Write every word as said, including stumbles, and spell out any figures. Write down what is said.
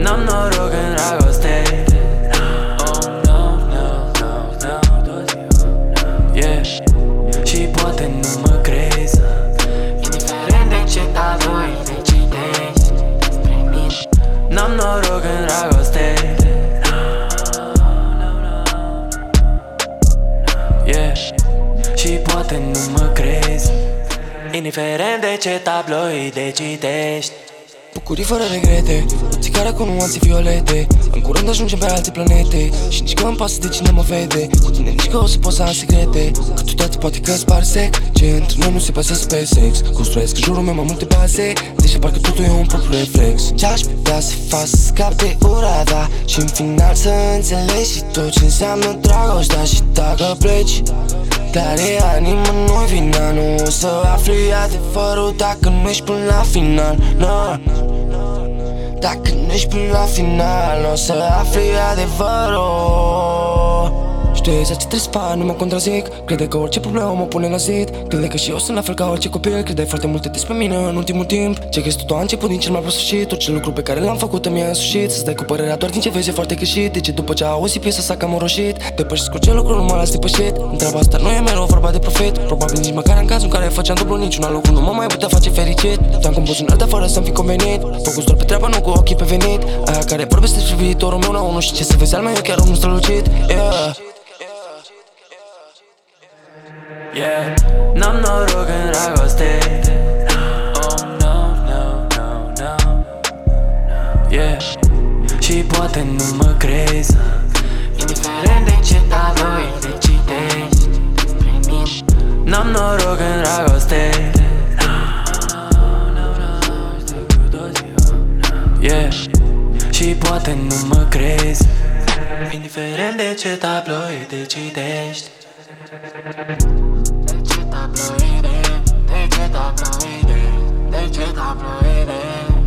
N-am noroc în dragoste. Oh, no, no, no, no. Yeah. Și poate nu mă crezi, indiferent de ce tabloid decidești despre mine. N-am noroc în dragoste. Yeah. Și poate nu mă crezi, indiferent de ce tabloid decitești. Bucurii fără regrete, o țigară cu nuanțe violete. În curând ajungem pe alte planete și nici că îmi pasă de cine mă vede. Cu tine nici că o să pot să am secrete, că tu toate poate că-ți pare sec. Ce între noi nu se pasă pe sex. Construiesc în jurul meu mai multe baze, deși parcă totul e un propriu reflex. Ce-aș putea să fac să scap de ura ta și în final să înțelegi și tot ce înseamnă dragostea. Și dacă pleci, dar e anima nu-i vina. Nu o să afli adevărul dacă nu ești până la final, no. Dacă nu ești până la final, o să afli adevărul. Știi ce trebuie să fac, nu mă contrazic. Crede că orice problemă mă pune la zid. Crede că și eu sunt la fel ca orice copil. Crede foarte multe despre mine în ultimul timp. Ce crezi totul a început din cel mai prost sfârșit. Orice lucru pe care l-am făcut îmi a însușit. Să-ți dai cu părerea doar din ce vezi e foarte greșit. De ce după ce auzi piesa sa cam roșit. Depășesc orice lucru, nu mă las depășit. Întreaba asta nu e mereu vorba de profit. Probabil nici măcar în cazul în care făceam dublu niciun alt lucru nu mă mai putea face fericit. Te-am compus un alta fără să-mi fi convenit. Focus doar pe treabă, nu cu ochii pe venit. Aia care vorbesc despre viitorul meu la unul și ce să vezi al meu e chiar unul strălucit. Yeah. Yeah. N-am noroc în dragoste. Oh, no, no, no, no. Yeah. Și poate nu mă crezi, indiferent de ce tabloid decitești despre mine. N-am noroc în dragoste. Yeah. Și poate nu mă crezi, indiferent de ce tabloid decitești. De ce tabloide, de ce tabloide, de ce tabloide.